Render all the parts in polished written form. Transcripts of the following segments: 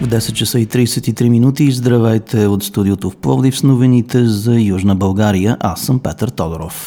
В 10 часа и 33 минути здравейте от студиото в Пловдив с новините за Южна България. Аз съм Петър Тодоров.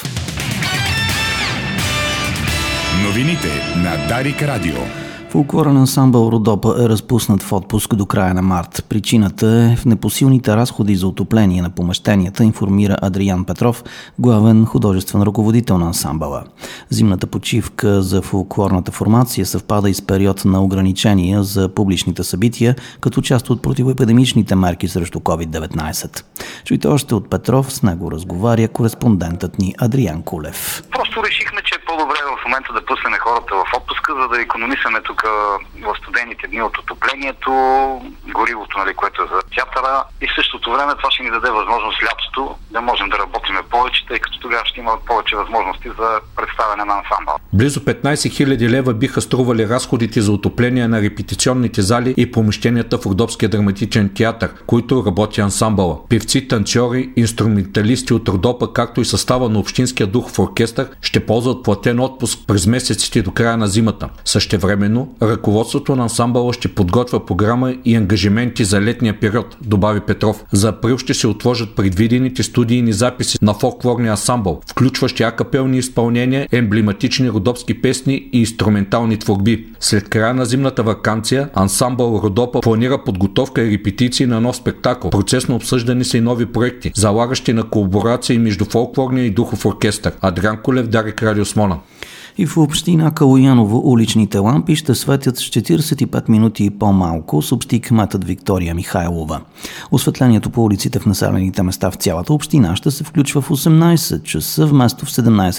Новините на Дарик Радио. Фолклорен ансамбъл Родопа е разпуснат в отпуск до края на март. Причината е в непосилните разходи за отопление на помещенията, информира Адриан Петров, главен художествен ръководител на ансамбъла. Зимната почивка за фолклорната формация съвпада и с период на ограничения за публичните събития, като част от противоепидемичните мерки срещу COVID-19. Чуйте още от Петров, с него разговаря кореспондентът ни Адриан Кулев. Просто решихме, че е по-добре в момента да пуснем хората в отпуска, за да икономисаме тук в студените дни от отоплението, горивото, което е за театъра, и в същото време това ще ни даде възможност лятото да можем да работиме повече, тъй като тогава ще има повече възможности за представяне на ансамбъл. Близо 15 000 лева биха стрували разходите за отопление на репетиционните зали и помещенията в Родопския драматичен театър, които работи ансамбъла. Певци, танцори, инструменталисти от Родопа, както и състава на Общинския духов оркестър ще ползват платен отпуск през месеците до края на зимата. Същевременно, ръководството на ансамбъла ще подготвя програма и ангажименти за летния период, добави Петров. За април ще се отложат предвидените студийни записи на фолклорния ансамбъл, включващи акапелни изпълнения, емблематични родопски песни и инструментални творби. След края на зимната ваканция, ансамбъл Родопа планира подготовка и репетиции на нов спектакъл. Процес на обсъждане са и нови проекти, залагащи на колаборации между фолклорния и духов оркестър. Адриан Кулев, Дарик Радио, Смолян. И в община Калояново уличните лампи ще светят с 45 минути по-малко, съобщи кметът Виктория Михайлова. Осветлението по улиците в населените места в цялата община ще се включва в 18 часа вместо в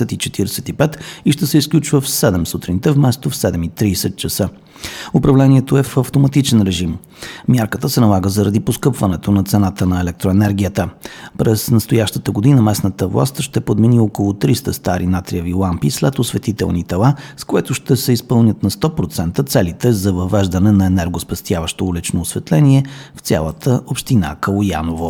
17:45 и ще се изключва в 7 сутринта вместо в 7:30 часа. Управлението е в автоматичен режим. Мярката се налага заради поскъпването на цената на електроенергията. През настоящата година местната власт ще подмени около 300 стари натриеви лампи след осветителни тела, с което ще се изпълнят на 100% целите за въвеждане на енергоспестяващо улично осветление в цялата община Калояново.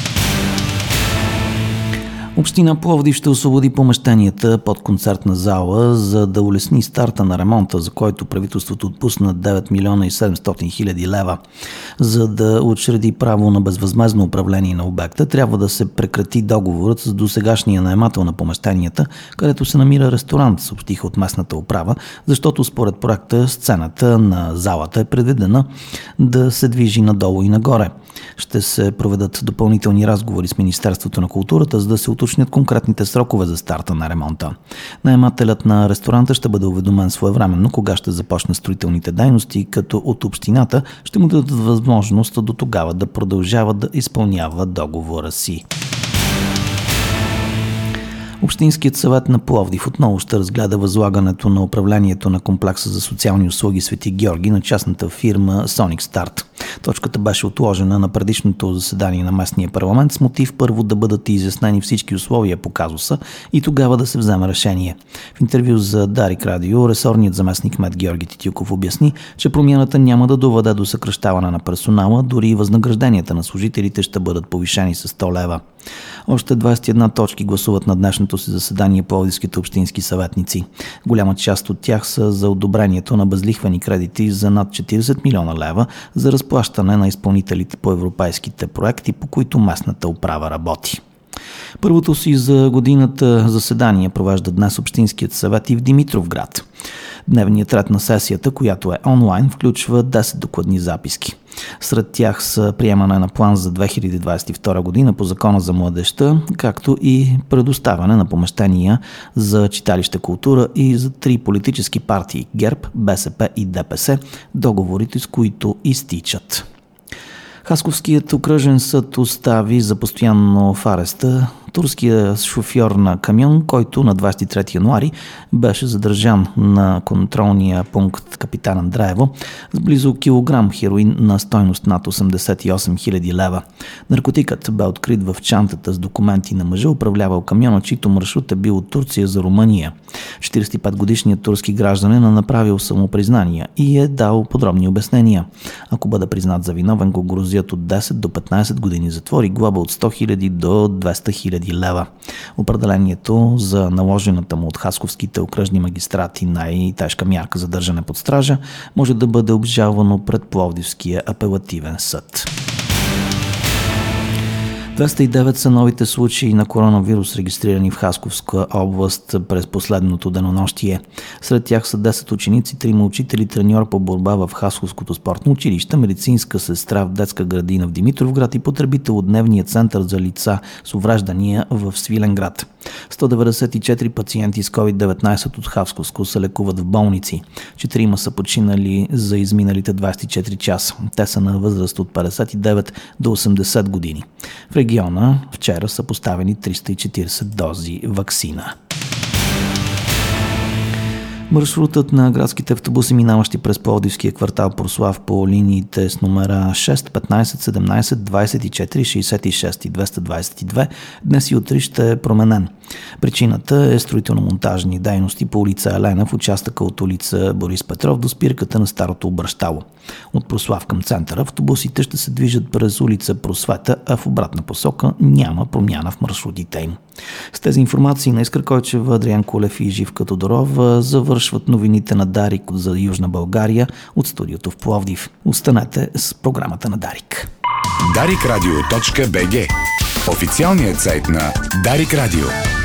Община Пловдив ще освободи помещенията под концертна зала, за да улесни старта на ремонта, за който правителството отпусна 9 милиона и 700 хиляди лева. За да учреди право на безвъзмездно управление на обекта, трябва да се прекрати договорът с досегашния наемател на помещенията, където се намира ресторант, съобщиха от местната управа, защото според проекта сцената на залата е предвидена да се движи надолу и нагоре. Ще се проведат допълнителни разговори с Министерството на културата, за да се уточнят конкретните срокове за старта на ремонта. Наемателят на ресторанта ще бъде уведомен своевременно кога ще започне строителните дейности, като от общината ще му дадат възможност до тогава да продължава да изпълнява договора си. Общинският съвет на Пловдив отново ще разгледа възлагането на управлението на комплекса за социални услуги Свети Георги на частната фирма Sonic Start. Точката беше отложена на предишното заседание на местния парламент с мотив първо да бъдат изяснени всички условия по казуса и тогава да се вземе решение. В интервю за Дарик Радио ресорният заместник кмет Георги Титюков обясни, че промяната няма да доведе до съкращаване на персонала, дори и възнагражденията на служителите ще бъдат повишени с 100 лева. Още 21 точки гласуват на днешното си заседание пловдивските общински съветници. Голяма част от тях са за одобрението на безлихвени кредити за над 40 милиона лева за разплащане на изпълнителите по европейските проекти, по които местната управа работи. Първото си за годината заседание провежда днес Общинският съвет и в Димитровград. Дневният ред на сесията, която е онлайн, включва 10 докладни записки. Сред тях са приемане на план за 2022 година по Закона за младежта, както и предоставяне на помещения за читалище култура и за 3 политически партии – ГЕРБ, БСП и ДПС, договорите с които изтичат. Хасковският окръжен съд остави за постоянно в ареста турския шофьор на камион, който на 23 януари беше задържан на контролния пункт Капитан Андреево с близо килограм хероин на стойност над 88 000 лева. Наркотикът бе открит в чантата с документи на мъжа, управлявал камиона, чийто маршрут е бил от Турция за Румъния. 45-годишният турски гражданин е направил самопризнания и е дал подробни обяснения. Ако бъде признат за виновен, го грозят от 10 до 15 години затвор и глоба от 100 000 до 200 000 000 лева. Определението за наложената му от хасковските окръжни магистрати най-тежка мярка за държане под стража може да бъде обжалвано пред Пловдивския апелативен съд. 209 са новите случаи на коронавирус, регистрирани в Хасковска област през последното денонощие. Сред тях са 10 ученици, 3 учители, треньор по борба в Хасковското спортно училище, медицинска сестра в детска градина в Димитровград и потребител от дневния център за лица с увреждания в Свиленград. 194 пациенти с COVID-19 от Хасковско се лекуват в болници. 4 са починали за изминалите 24 часа. Те са на възраст от 59 до 80 години. В региона вчера са поставени 340 дози ваксина. Маршрутът на градските автобуси, минаващи през Пловдивския квартал Прослав по линиите с номера 6, 15, 17, 24, 66 и 222, днес и утре ще е променен. Причината е строително-монтажни дейности по улица Елена в участъка от улица Борис Петров до спирката на Старото обръщало. От Прослав към центъра автобусите ще се движат през улица Просвета, а в обратна посока няма промяна в маршрутите им. С тези информации на Искра Койчева, Адриан Колев и Живка Тодорова завършват новините на Дарик за Южна България от студиото в Пловдив. Останете с програмата на Дарик. Daricradio.bg – официалният сайт на Дарик Радио.